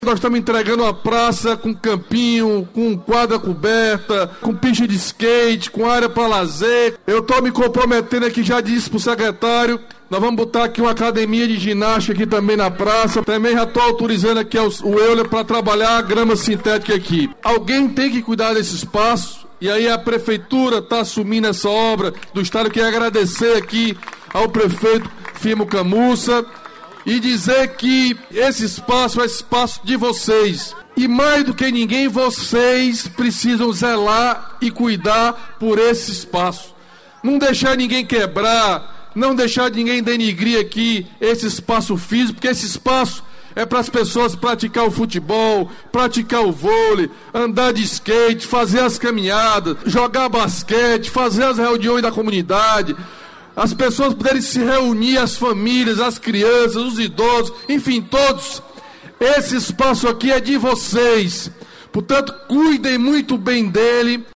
Nós estamos entregando uma praça com campinho, com quadra coberta, com pista de skate, com área para lazer. Eu estou me comprometendo aqui, já disse para o secretário, nós vamos botar aqui uma academia de ginástica aqui também na praça. Também já estou autorizando aqui o Euler para trabalhar a grama sintética aqui. Alguém tem que cuidar desse espaço e aí a prefeitura está assumindo essa obra do estado. Eu quero agradecer aqui ao prefeito Firmo Camussa e dizer que esse espaço é espaço de vocês. E mais do que ninguém, vocês precisam zelar e cuidar por esse espaço. Não deixar ninguém quebrar, não deixar ninguém denigrir aqui esse espaço físico, porque esse espaço é para as pessoas praticar o futebol, praticar o vôlei, andar de skate, fazer as caminhadas, jogar basquete, fazer as reuniões da comunidade, as pessoas poderem se reunir, as famílias, as crianças, os idosos, enfim, todos. Esse espaço aqui é de vocês. Portanto, cuidem muito bem dele.